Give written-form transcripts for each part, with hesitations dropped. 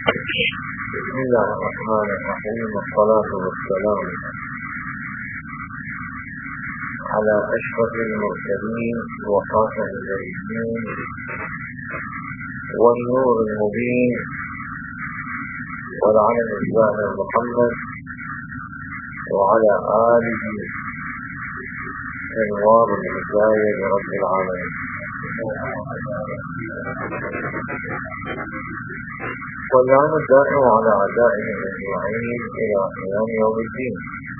بسم الله الرحمن الرحيم، والصلاة والسلام على أشرف المرسلين وخاتم النبيين والنور المبين والعلم الزاهر محمد وعلى آله أنوار الهداية لرب العالمين. واللعن الدائم على أعدائهم أجمعين إلى قيام يوم الدين.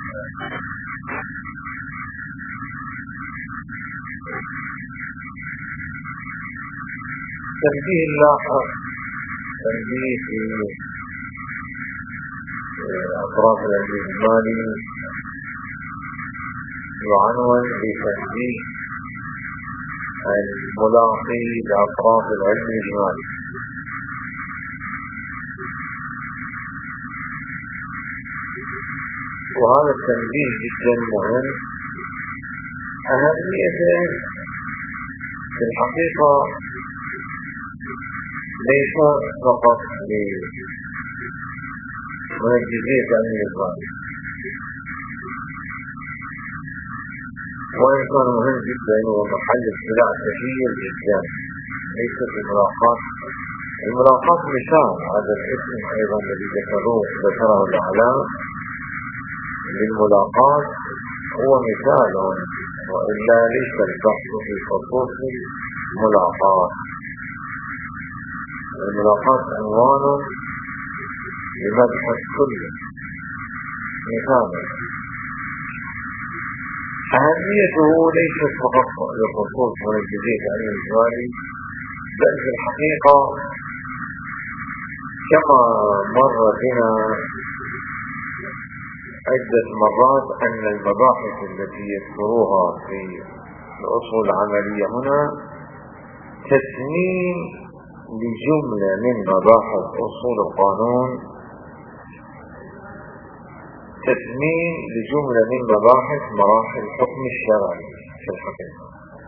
تنبيه اللاحق، تنبيه في أطراف العلم الإجمالي يعنون بتنبيه الملاقي لأطراف العلم الإجمالي. وهذا التنبيه جدا مهم. أهميته في الحقيقة ليس فقط لمنجزية علم الإجمالي، وإن كان مهم جدا ومحل ابتلاء كثير جدا. ليست الملاقات مثال. هذا الاسم أيضا الذي ذكره الأعلام للملاقات هو مثال، وإلا ليس البحث في خصوص الملاقات. الملاقات عنوان لمبحث كله مثال. أهميته ليست فقط لخصوص منجزية علم الإجمالي، بل في الحقيقة كما مر بنا عدة مرات أن المباحث التي يذكروها في الأصول العملية هنا تسمين لجملة من مباحث أصول القانون، تسمين لجملة من مباحث مراحل الحكم الشرعي. في الحقيقة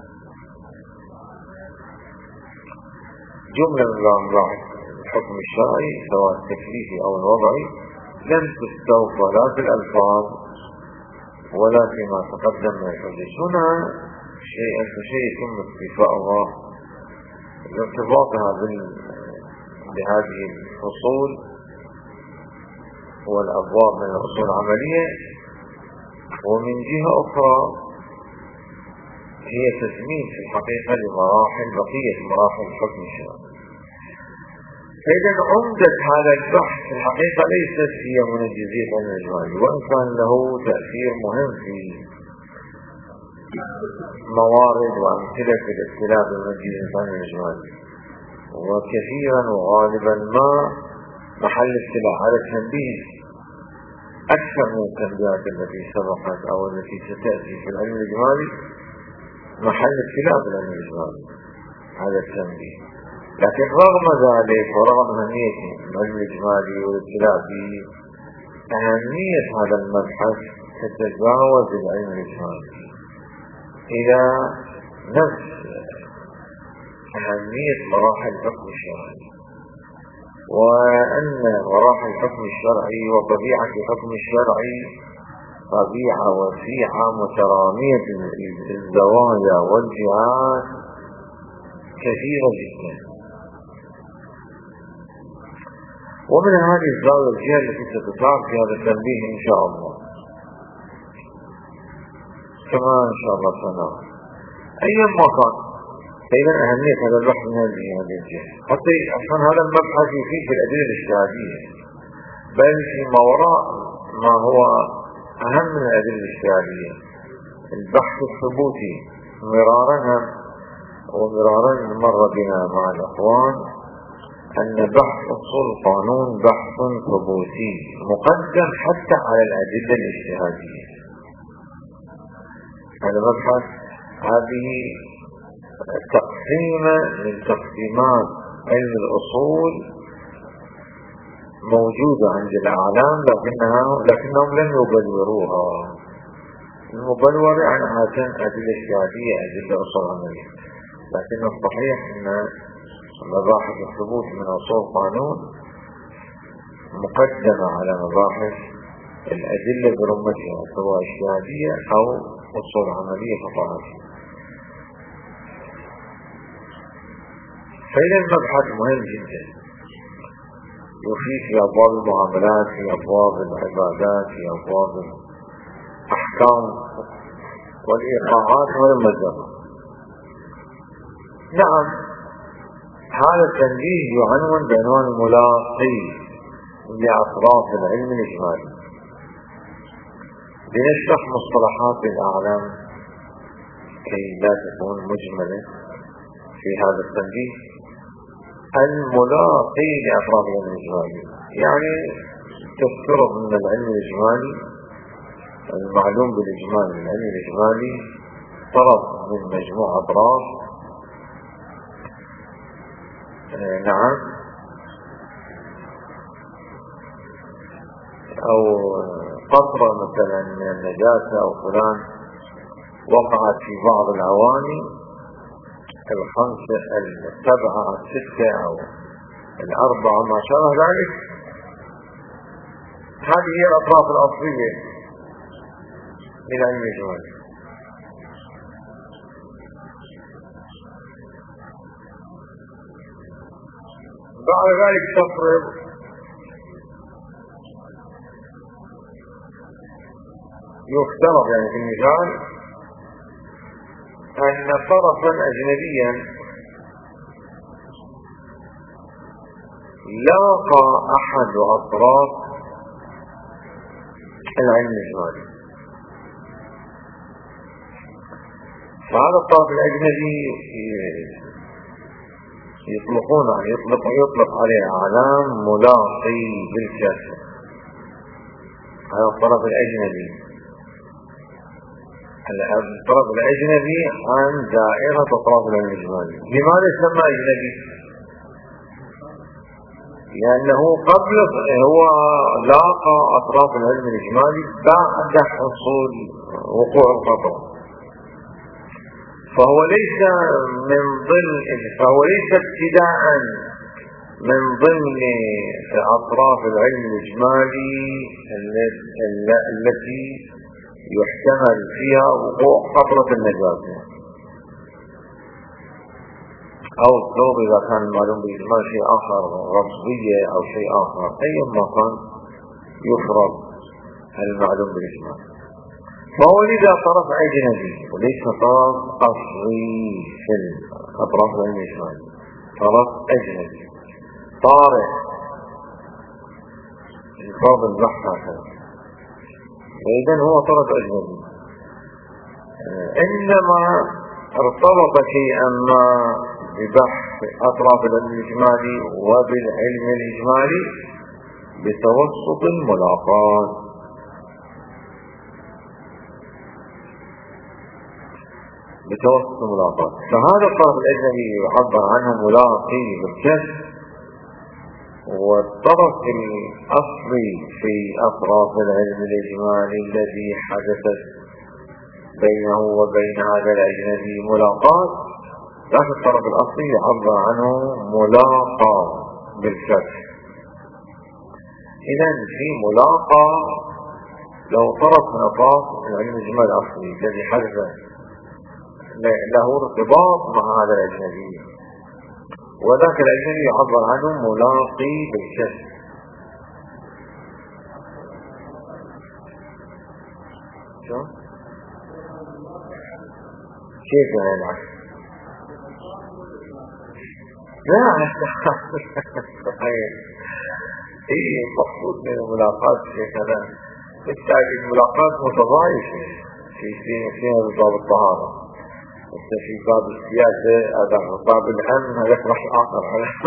جملة من مباحث الحكم الشرعي سواء التكليفي أو الوضعي لم تستوفى لا في الألفاظ ولا فيما تقدم من الحديث. هنا شيئا فشيء يتم استيفاؤها لارتباطها بهذه الفصول والأبواب من الأصول العملية، ومن جهة أخرى هي تسمين في الحقيقة لمراحل بقية مراحل الحكم الشرعي. فإذا عمدة هذا البحث في الحقيقة ليست هي منجزية علم الإجمالي، وإن كان له تأثير مهم في موارد وأمثلة في الابتلاء بمنجزية علم الإجمالي، وكثيرا وغالبا ما محل ابتلاء. على التنبيه أكثر من التنبيهات التي سبقت أو التي ستأتي في العلم الإجمالي محل ابتلاء بالعلم الإجمالي هذا التنبيه. لكن رغم ذلك ورغم أهمية العلم الإجمالي والابتلاء به، أهمية هذا المبحث تتجاوز العلم الإجمالي إلى نفس أهمية مراحل الحكم الشرعي، وأن مراحل الحكم الشرعي وطبيعة الحكم الشرعي طبيعة وسيعة مترامية الزوايا والجهات كثيرة جدا. ومن هذه الزاوية الجهة التي ستتعرض في هذا التنبيه إن شاء الله، كما إن شاء الله سنرى أيما كان. فإذا أهمية هذا البحث من هذه الجهة حتى عشان هذا المبحث يفيد في الأدلة الاجتهادية، بل فيما وراء ما هو أهم من الأدلة الاجتهادية البحث الثبوتي. مرارا مر بنا مع الأخوان أن بحث أصول القانون بحث ثبوتي مقدم حتى على الأدلة الاجتهادية. هذا مبحث، هذه تقسيمة من تقسيمات علم الأصول موجودة عند الأعلام، لكنهم لم يبلوروها. المبلور عن أدلة اجتهادية، أدلة أصول عملية، لكن الصحيح أن مباحث الثبوت من أصول القانون مقدمة على مباحث الأدلة برمتها سواء اجتهادية أو أصول عملية فقهية. فإذا المبحث مهم جدا، يفيد في أبواب المعاملات، في أبواب العبادات، في أبواب الأحكام والإيقاعات والمزمة. نعم، هذا التنبيه يعنون بعنوان ملاقي لأطراف العلم الإجمالي. لنشرح مصطلحات الأعلام كي لا تكون مجملة في هذا التنبيه. الملاقي لأطراف العلم الإجمالي يعني تفترض أن العلم الإجمالي المعلوم بالإجمال من العلم الإجمالي طرف من مجموع أطراف، نعم، أو قطرة مثلا من النجاسة أو فلان وقعت في بعض الأواني الخمسة السبعة الستة أو الأربعة ما شابه ذلك. هذه هي الأطراف الأصلية للعلم الإجمالي. بعد ذلك تفرض يفترض يعني في المثال أن طرفا أجنبيا لاقى أحد أطراف العلم الإجمالي، فهذا الطرف الأجنبي يطلق عليه أعلام ملاقي بالكسر. هذا الطرف الأجنبي، الطرف الأجنبي عن دائرة أطراف العلم الإجمالي. لماذا يسمى أجنبي؟ لأنه قبل هو لاقى أطراف العلم الإجمالي بعد حصول وقوع الخطأ، فهو ليس ابتداء من ضمن أطراف العلم الإجمالي التي يحتمل فيها وقوع خطرة النجاسة أو الثوب إذا كان المعلوم بالإجمال شيء آخر، رمزية أو شيء آخر، أيما كان يفرض المعلوم بالإجمال. فهو لذا طرف أجنبي وليس طرف أصلي في أطراف العلم الإجمالي، طرف أجنبي طارئ الفرض البحث هكذا. فإذا هو طرف أجنبي، إنما ارتبط شيئا ما ببحث أطراف العلم الإجمالي وبالعلم الإجمالي بتوسط الملاقات. فهذا الطرف الأجنبي يعبر عنه ملاقي بالكسر، والطرف الأصلي في أطراف العلم الإجمالي الذي حدثت بينه وبين هذا الأجنبي ملاقات، لكن الطرف الأصلي يعبر عنه ملاقى بالكسر. إذن في ملاقى لو طرف من أطراف العلم الإجمالي الأصلي الذي حدث له ارتباط مع هذا الأجنبي، وذاك الأجنبي يعبر عنه ملاقي بالكسر. كيف يعني العكس؟ لا هي مقصود من الملاقات في كذا، بالتالي الملاقات متضايفة فيها باب الطهارة، في باب السياسة هذا باب الأمن هذا راح آخر،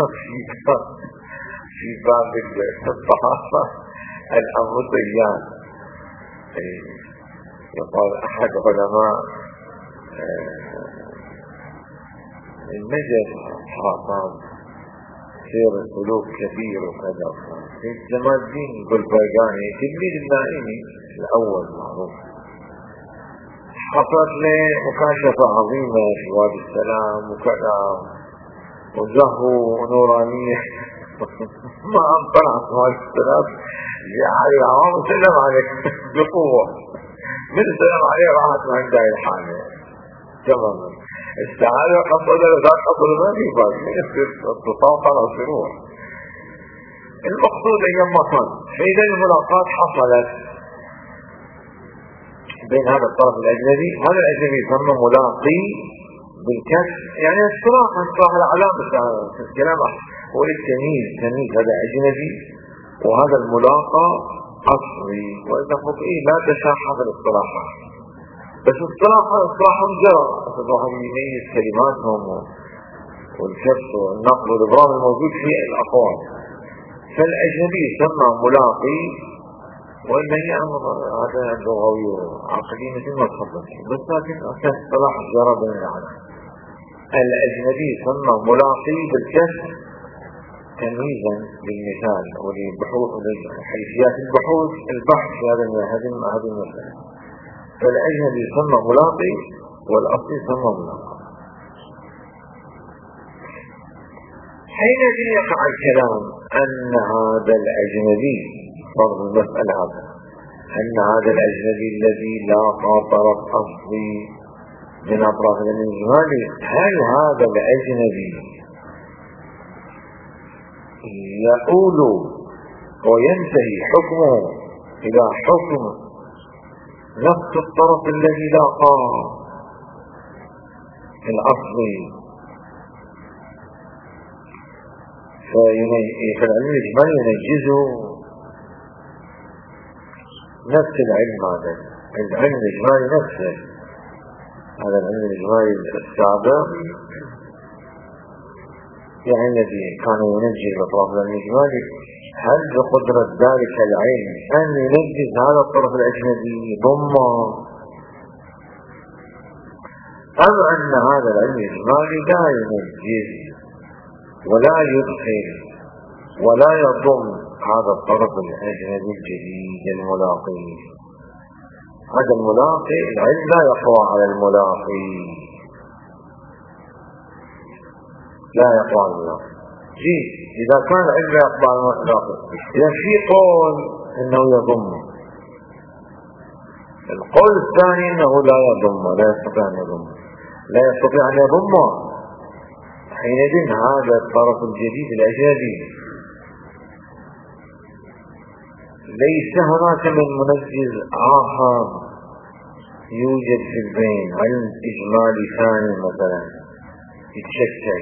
في باب الطهارة الأمر ضيان. يقال أحد علماء النجف حاطان سير السلوك كثير وكذا، في جمال الدين البلبيجاني تلميذ النائمي الأول معروف، حصلت له مكاشفة عظيمة في وادي السلام وكذا وزهو ونورانية ما طلعت هاي الثلاث يعني العوام سلم عليك بقوة، من سلم عليه راحت ما عندها الحالة تماما. استعادة قصد ذات قصد ما في بس من يصير تطاقر أو سرور. المقصود أيام صار فإذا الملاقات حصلت بين هذا الطرف الأجنبي، هذا الأجنبي يسمى ملاقي بالكسر، يعني الصراحة العلامة في الكلام هو التمييز، تمييز هذا أجنبي وهذا الملاقى أصلي. وإذا فقئي لا تشاحب الاصطلاحات، بس اصطلاحهم جرى الواحد يميز كلماتهم والكسر والنقل والإبرام الموجود في الأقوال. فالأجنبي يسمى ملاقي، وإلا هي أمر هذا لغوي وعقلي مثل ما تفضل، بس لكن أساس اصطلاح جرى بين العالم. الأجنبي يسمى ملاقي بالكسر تمييزا للمثال ولبحوث حيثيات البحث في هذه المسألة. فالأجنبي يسمى ملاقي والأصل يسمى ملاقي. حينئذ يقع الكلام أن هذا الأجنبي فرض المسألة هذا، أن هذا الأجنبي الذي لاقى طرف أصلي من أطراف الإجمالي، هل هذا الأجنبي يؤول وينتهي حكمه إلى حكم نفس الطرف الذي لاقاه الأصلي؟ فالعلم الإجمالي ينجزه نفس العلم، هذا العلم الإجمالي نفسه، هذا العلم الإجمالي السابق يعني الذي كان ينجز أطراف العلم الإجمالي، هل بقدرة ذلك العلم أن ينجز هذا الطرف الأجنبي ضمه، أم أن هذا العلم الإجمالي لا ينجز ولا يدخل ولا يضم هذا الطرف الأجنبي الجديد الملاقي؟ هذا الملاقي العلم لا يقوى على الملاقي، لا يقوى على الملاقي. إذا كان العلم لا يقوى على الملاقي، إذا في قول إنه يضم، القول الثاني إنه لا يضم، لا يستطيع أن يضم، لا يستطيع أن يضم، حينئذ هذا الطرف الجديد الأجنبي ليس هناك من منجز آخر يوجد في البين، علم إجمالي ثاني مثلا يتشكل،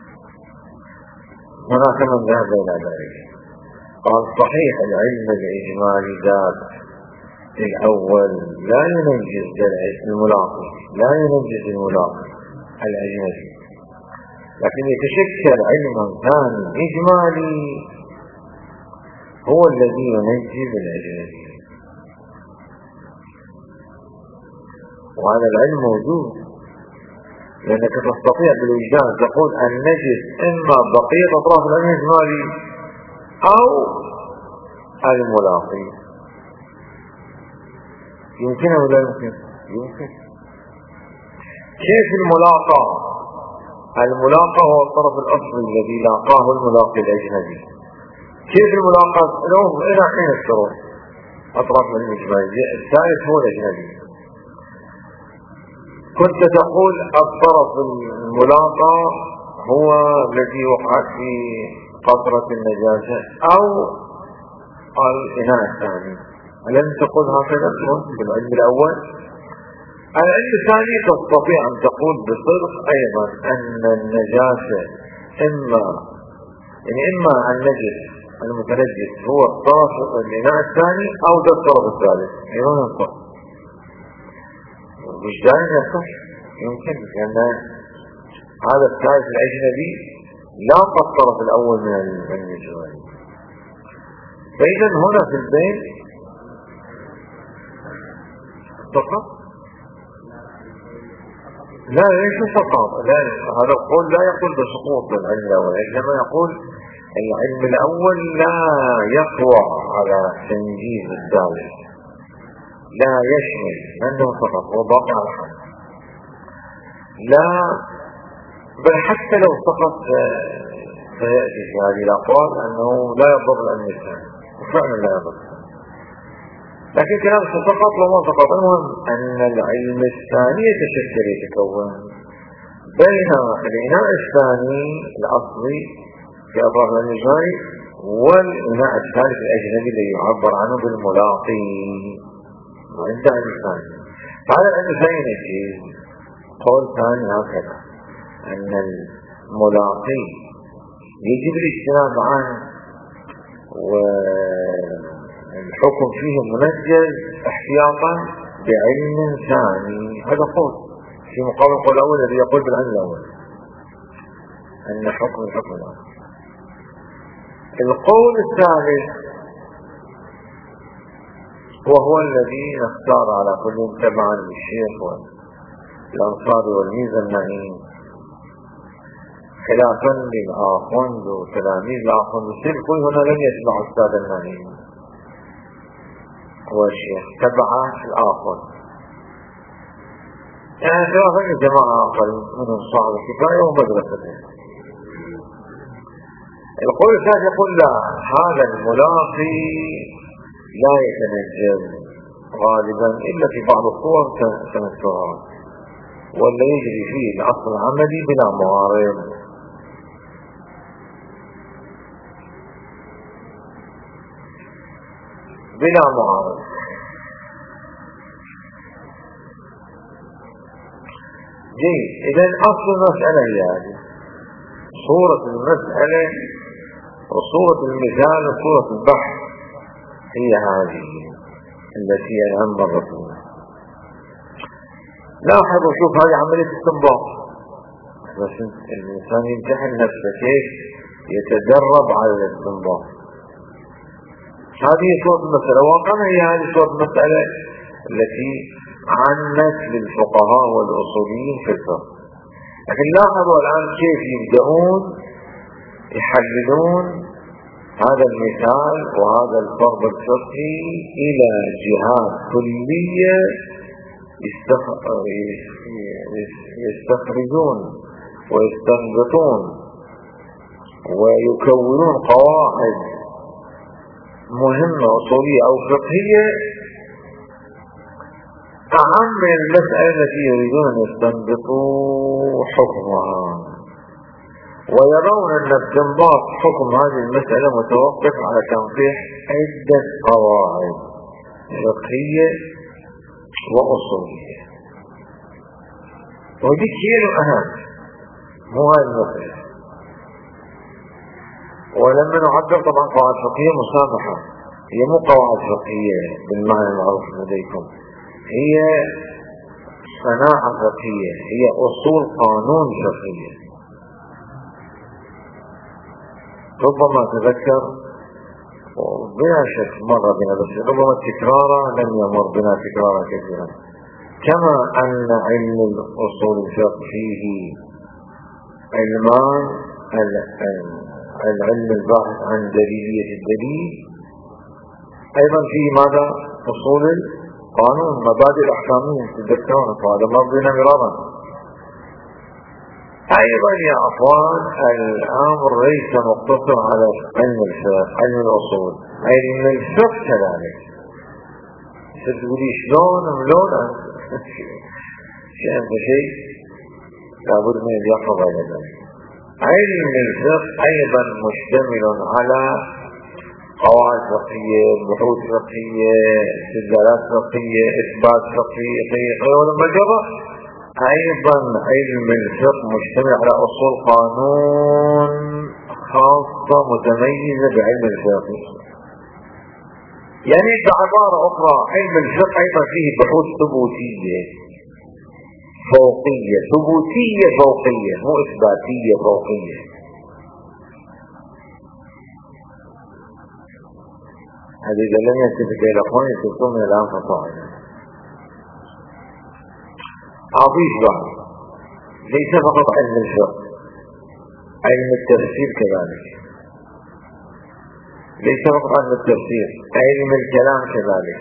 هناك من ذهب إلى ذلك قال صحيح العلم الإجمالي ذات الأول لا ينجز الملاقي، لا ينجز الملاقي الأجنبي، لكن يتشكل علم ثاني إجمالي هو الذي ينجز الأجنبي، وهذا العلم موجود، لأنك تستطيع بالوجدان تقول أن نجد إما بقية أطراف العلم الإجمالي أو الملاقي. يمكن أو لا يمكن؟ يمكن. كيف الملاقى؟ الملاقى هو الطرف الأصلي الذي لاقاه الملاقي الأجنبي. كيف الملاقى؟ إلى حين الشروط أطراف العلم الإجمالي، الثالث هو الأجنبي. كنت تقول الطرف الملاقى هو الذي وقعت في قطرة النجاسة أو الإناء الثاني، ألم تقول هكذا بالعلم الأول؟ العلم الثاني تستطيع أن تقول بصدق أيضا أن النجاسة إما النجس المتنجس هو الطرف الإناء الثاني أو ده الطرف الثالث، أيضا ينطق وجدان يصح، يمكن، لأن هذا الثالث الأجنبي لاقى الطرف الأول من الإجمالي. فإذا هنا في البين فقط لا ليس فقط، هذا القول لا يقول بسقوط العلم الأول، إنما يقول العلم الأول لا يقوى على تنجيز الثالث، لا يشمل أنه فقط وضع على حد، لا بل حتى لو فقط سيأتي في هذه الأقوال أنه لا يضر العلم الثاني، وفعلا لا يضر، لكن كلام فقط وما فقط. المهم أن العلم الثاني يتكون بين الإناء الثاني الأصلي في أطراف العلم الإجمالي والإناء الثالث الأجنبي الذي يعبر عنه بالملاقي وعند العلم الثاني. فهذا العلم الثاني نجيز قول ثاني هكذا أن الملاقي يجب الاجتناب عنه والحكم فيه منجز احتياطا بعلم ثاني. هذا قول في مقابل القول الأول الذي يقول بالعلم الأول أن حكم الحكم الأول. القول الثالث وهو الذي نختار على كل تبعا للشيخ والأنصاري والميزاني خلافا للآخوند وتلاميذ الآخوند السلف، كل هنا لم يتبع أستاذ المعنين هو الشيخ، تبع الآخوند يعني خلافا لجماعة آخر منهم صاحب الكفاية ومدرسته. القول الثالث يقول لا، هذا الملاقي لا يتنجم غالبا إلا في بعض الصور كنذكرها، ولا يجري فيه العصر العملي بلا معارض. بلا معارض. جيد، إذا أصل المسألة هي هذه، صورة المسألة وصورة المثال وصورة البحث هي هذه التي أهم الرسول. لاحظ وشوف هذه عملية استنباط، بس الإنسان يمتحن نفسه كيف يتدرب على الاستنباط. هذه صورة المسألة، واقعا هي هذه صورة المسألة التي عنت للفقهاء والأصوليين في الفقه. لكن لاحظوا الآن كيف يبدأون يحللون هذا المثال وهذا الفرض الفقهي إلى جهات كلية يستخرجون ويستنبطون ويكونون قواعد مهمة أصولية أو فقهية أهم من المسألة التي يريدون أن يستنبطوا حكمها، ويرون أن استنباط حكم هذه المسألة متوقف على تنقيح عدة قواعد فقهية وأصولية، ودي كثير أهم، مو هاي المسألة. ولما نعبر طبعا قواعد فقهية مسامحة، هي مو قواعد فقهية بالمعنى المعروف لديكم، هي صناعة فقهية، هي أصول قانون فقهية. ربما تذكر بلا شك مر بنا، بس ربما تكرارا لم يمر بنا تكرارا كثيرا، كما أن علم الأصول الفقهي علمان، العلم الباحث عن دليلية الدليل، أيضا في ماذا؟ أصول القانون، مبادئ الأحكامية تذكرون، فهذا مر بنا مرارا. أيضا يا أخوان الأمر ليس مقتصر على علم الفقه، علم الأصول، علم الفقه كذلك. تقولي شلون ملون شيء لابد من اليقظة إلى ذلك. علم الفقه أيضا مشتمل على قواعد فقهية، بحوث فقهية، استدلالات فقهية، إثبات فقهي، ولما جرى أيضا علم الفقه مشتمل على أصول قانون خاصة متميزة بعلم الفقه. يعني بعبارة أخرى علم الفقه أيضا فيه بحوث ثبوتية فوقية، ثبوتية فوقية، مو إثباتية فوقية. هذه إذا لم يتفق إلى أخواني يتفقون من الآن فصاعدا. أضيف بعض، ليس فقط علم الفقه، علم التفسير كذلك، ليس فقط علم التفسير، علم الكلام كذلك.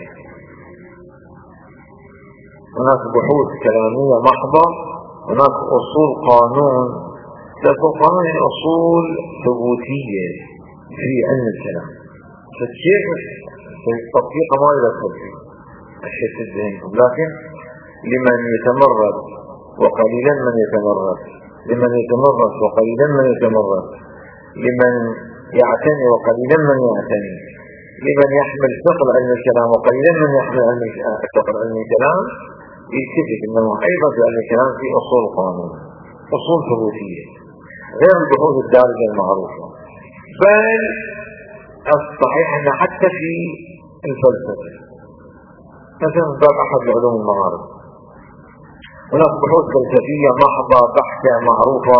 هناك بحوث كلامية محضة، هناك أصول قانون تتضمن أصول ثبوتية في علم الكلام. فكيف في التطبيق ما يدخل فيه الشيء ذهنكم، لكن لمن يتمرد وقليلا من يتمرد، لمن يتمرد وقليلا من يتمرد، لمن يعتني وقليلا من يعتني، لمن يحمل ثقل علم الكلام وقليلا من يحمل ثقل علم الكلام، يتفق انه ايضا في علم الكلام في اصول قانون، اصول ثبوتيه غير البحوث الدارجه المعروفه. بل الصحيح ان حتى في الفلسفه مثلا باب احد العلوم المعارف هناك بحوث فلسفيه محضه بحثه معروفه،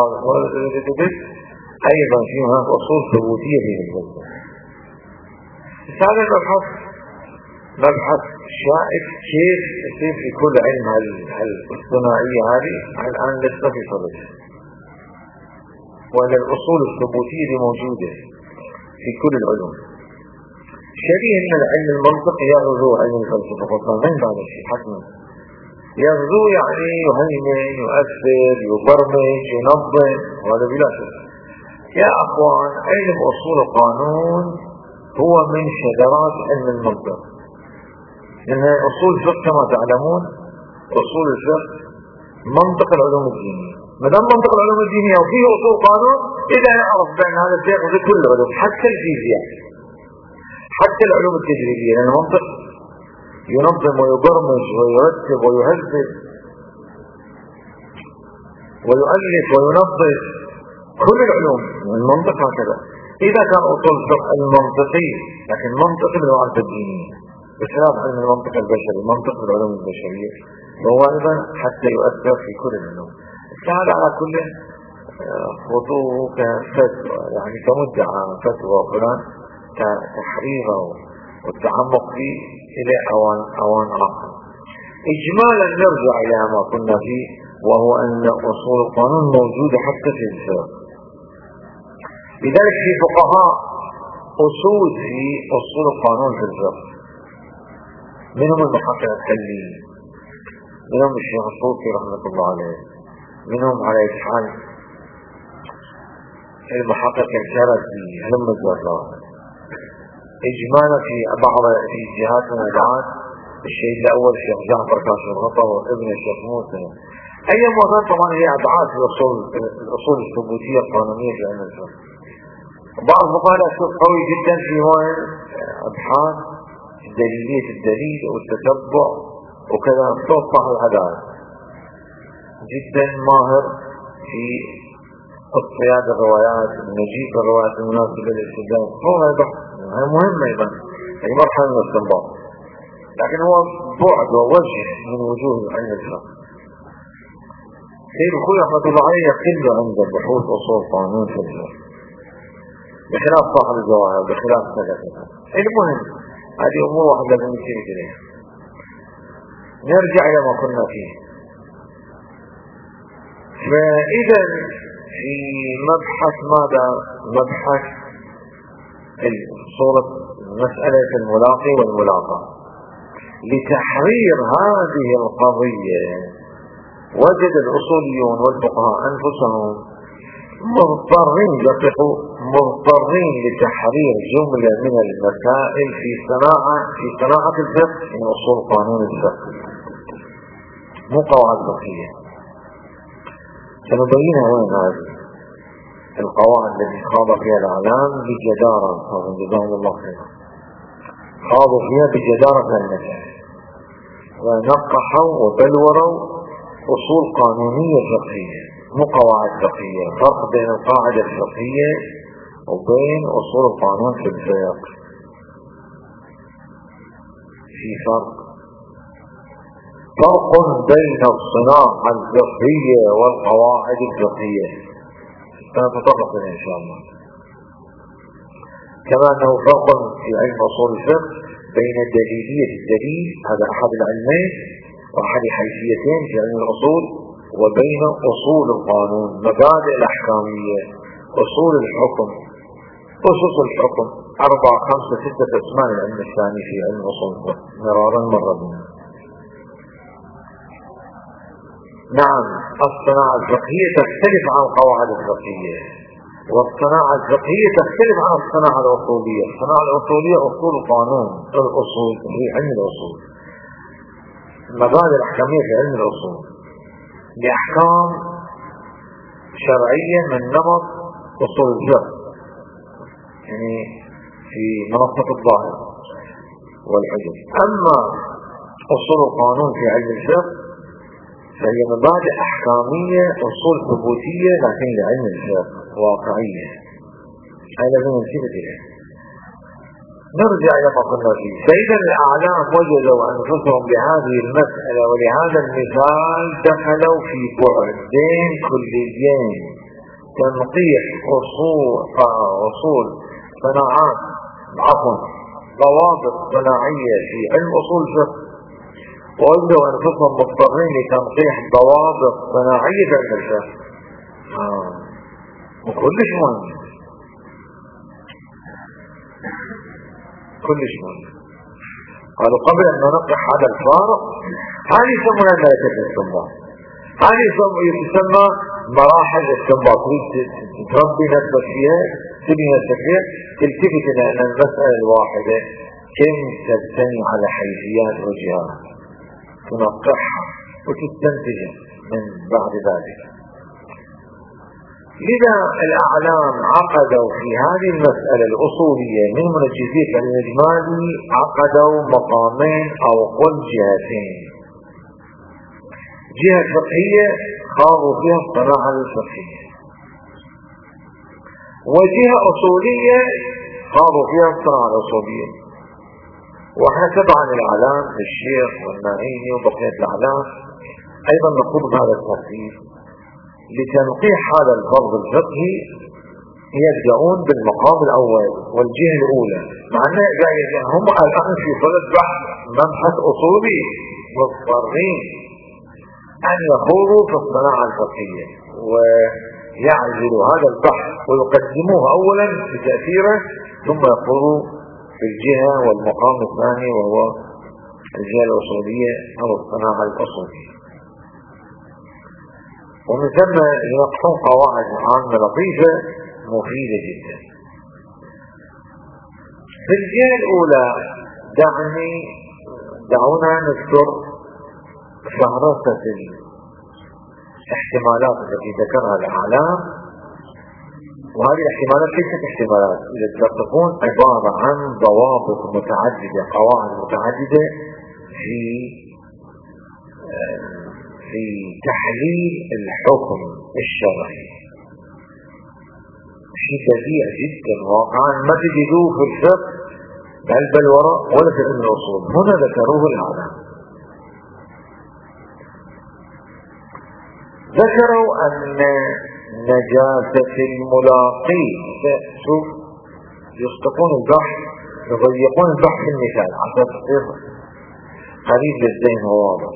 ايضا في هناك اصول ثبوتيه في الفلسفه. هذا مبحث شائك كيف يصير في كل علم الاصطناعيه هذه الان لسه في صدد، وان الاصول الثبوتيه دي موجوده في كل العلوم. شبيه ان العلم المنطق يغزو علم الفلسفه فقط، من بعد الشيء حتما يغزو يعني يهيمن يؤثر يبرمج ينظم، وهذا بلا شك. يا اخوان علم اصول القانون هو من شجرات علم المنطق، لأن أصول الفقه كما تعلمون أصول الفقه منطق العلوم الدينية. ما دام منطق العلوم الدينية وفيه أصول قانون، إذا نعرف بأن هذا الشيء في كل العلوم حتى الفيزياء حتى العلوم التجريبية، لأن المنطق ينظم ويبرمج ويرتب ويهذب ويؤلف وينظم كل العلوم. المنطق هكذا. إذا كان أصول الفقه المنطقي لكن منطق الوعد الدينية بخلاف علم المنطق البشري، منطق العلوم البشرية، وهو أيضا حتى يؤثر في كل العلوم. هذا على كل خطوه كفتوى، يعني كمدعى فتوى فلان كتحريره والتعمق فيه إلى أوان آخر. إجمالا نرجع إلى ما كنا فيه، وهو أن أصول القانون موجودة حتى في الفقه. لذلك في فقهاء أصول في أصول القانون في الفقه، منهم المحقق الحلي، منهم الشيخ الصوفي رحمة الله عليه، منهم على إسحاق المحقق الكرسي، هم الزرار. إجمالا في بعض في جهات ونجعات الشيء الأول الشيخ جعفر كاشف الغطا وابن الشيخ موسى. أي موضوع طبعا هي أبعاد في الأصول الثبوتية القانونية في علم الفقه. بعض الفقهاء أسلوب قوي جدا في هواية أبحاث دليلية الدليل والتتبع وكذا، توضح العدالة، جدا ماهر في اصطياد الروايات، نجيب الروايات المناسبة للاستدلال. هو هذا مهم أيضا، هي مرحلة من الاستنباط، لكن هو بعد ووجه من وجوه علم الفقه. سيد الخوي رحمة الله عليه يقل عند بحوث أصول قانون في الفقه بخلاف صاحب الجواهر، بخلاف سلفنا. المهم هذه أمور واحدة لازم نشير إليها. نرجع إلى ما كنا فيه. فإذا في مبحث ماذا؟ مبحث صورة مسألة الملاقي والملاقى. لتحرير هذه القضية وجد الأصوليون والفقهاء أنفسهم مضطرين لتحرير جملة من المسائل في صناعة الفقه من أصول قانون الفقه، مو قواعد فقهية. سنبينها وين هذه القواعد التي خاض فيها الإعلام بجدارة، جزاهم الله خيرا، خاضوا فيها بجدارة النجاح ونقحوا وبلوروا أصول قانونية فقهية مو قواعد فقهية. فرق بين القاعدة الفقهية وبين أصول القانون في الفقه، في فرق بين الصناعة الفقهية والقواعد الفقهية، سنتطرق إليه إن شاء الله. كما أنه فرق في علم أصول الفقه بين دليلية الدليل، هذا أحد العلمين وأحد حيثيتين في علم الأصول، وبين أصول القانون، مبادئ الأحكامية، أصول الحكم، أسس الحكم، 4 5 6 أسماء العلم الثاني في علم أصول الفقه مرارا مرة. نعم، الصناعة الفقهية تختلف عن القواعد الفقهية، والصناعة الفقهية تختلف عن الصناعة الأصولية. الصناعة الأصولية أصول قانون، الأصول في علم الأصول، المبادئ الأحكامية في علم الأصول لأحكام شرعية من نمط أصول الفقه، يعني في منصة الظاهر والحجج. أما أصول القانون في علم الفقه فهي مبادئ أحكامية، أصول ثبوتية، لكن لعلم الفقه واقعية. هذا لازم ننتبه إليه. نرجع إلى ما قلنا فيه. فإذا الأعلام وجدوا أنفسهم بهذه المسألة ولهذا المثال دخلوا في بعدين كليين: تنقيح أصول صناعات، ضوابط صناعية في علم أصول الفقه، ووجدوا أنفسهم مضطرين لتنقيح ضوابط صناعية في علم الفقه. وكلش مهم، كلش مهم. قالوا قبل أن ننقح هذا الفارق، هذه يسمونها ملكة الاستنباط، هذه يسمى مراحل الاستنباط. تربي نفسك فيها، تبني نفسك فيها، تلتفت إلى أن المسألة الواحدة كم تبتني على حيثيات وجهات، تنقحها وتستنتج من بعد ذلك. لذا الأعلام عقدوا في هذه المسألة الأصولية من منجزية الإجمالي، عقدوا مقامين أو قل جهتين: جهة فقهية خاضوا فيها الصناعة الفقهية، وجهة أصولية خاضوا فيها الصناعة الأصولية. وإحنا تبعا الأعلام الشيخ والنائيني وبقية الأعلام أيضا نقوم بهذا الترتيب. لتنقيح هذا الفرض الفقهي يبدأون بالمقام الأول والجهة الأولى، مع أن هم الآن في صدد بحث مبحث أصولي، مضطرين أن يخوضوا في الصناعة الفقهية ويعزلوا هذا البحث ويقدموه أولا بتأثيره، ثم يخوضوا في الجهة والمقام الثاني وهو الجهة الأصولية أو الصناعة الأصولية. ومن ثم ينقصون قواعد عامة لطيفة مفيدة جدا. في الجهة الأولى دعونا نذكر فهرسة الاحتمالات التي ذكرها الأعلام، وهذه الاحتمالات ليست احتمالات، تكون عبارة عن ضوابط متعددة، قواعد متعددة في تحليل الحكم الشرعي. شيء بديع جدا واقعا ما تجدوه في الفقه بل وراء ولا في علم الأصول، هنا ذكروه الأعلام. ذكروا أن نجاسة الملاقي، شوف يسقطون البحث، يضيقون البحث في المثال حتى تصير قريب للذهن وواضح.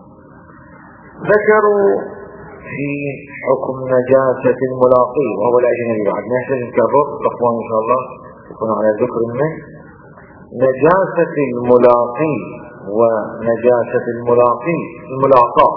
ذكروا في حكم نجاسة الملاقي وهو الأجنبي، بعد نحتاج نكرر الأخوان إن شاء الله يكون على ذكر منه. نجاسة الملاقي ونجاسة الملاقاة،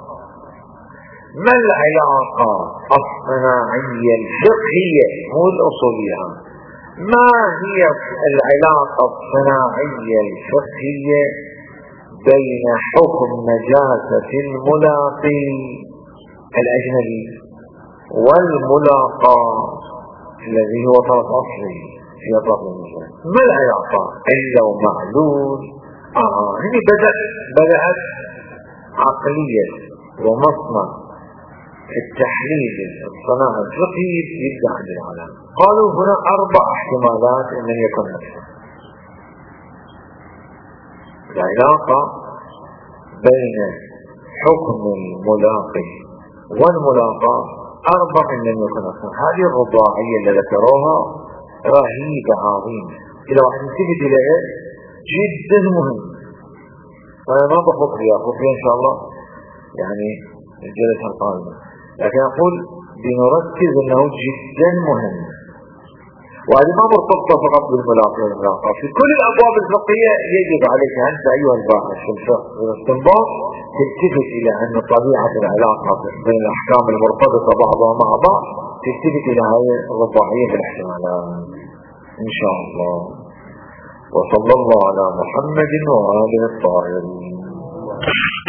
ما العلاقة الصناعية الفقهية مو الأصولية؟ ما هي العلاقة الصناعية الفقهية بين حكم نجاسة الملاقي الأجنبي والملاقى الذي هو طرف أصلي في أطراف المثال؟ ما العلاقة إلا ومعلول؟ هنا بدأت عقلية ومصنع التحليل الصناعة الفقهي يبدأ عند العالم. قالوا هنا 4 احتمالات ان يكون نفسه. العلاقة بين حكم الملاقي والملاقاة 4 ان يكون نفسه. هذه الرباعية اللي ذكروها رهيبة عظيمة، إذا واحد نتيجة إليه جدا مهم. فأنا ما بخط فيها إن شاء الله يعني الجلسة القادمة، لكن أقول بنركز أنه جدا مهم. وهذه ما مرتبطة فقط بالملاقي والملاقاة، في كل الأبواب الفقهية يجب عليك أنت أيها الباحث في الفقه والاستنباط تلتفت إلى أن طبيعة العلاقة بين الأحكام المرتبطة بعضها مع بعض تلتفت إلى هذه الرباعية في الاحتمالات إن شاء الله. وصلى الله على محمد وآله الطاهرين.